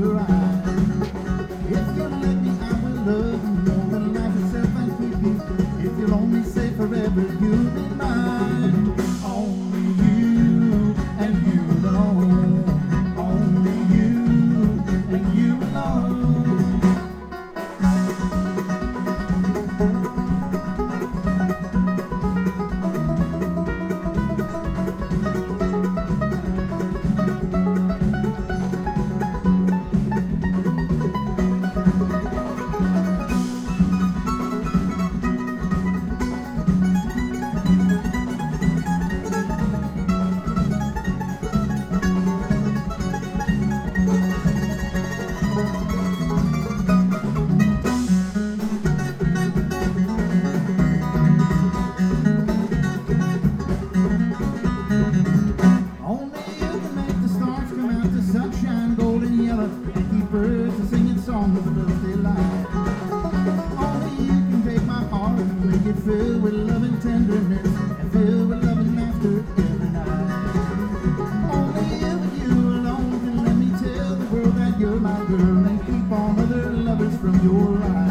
your eyes. If you let me, I will love you more than life itself and keep you. If you'll only say forever, you'll be mine. Only you and you alone. Only you and you alone. Sunshine, golden yellow, and keep birds a singing songs of delight. Only you can take my heart and make it fill with love and tenderness, and fill with love and laughter every night. Only you alone can let me tell the world that you're my girl, and keep all other lovers from your life.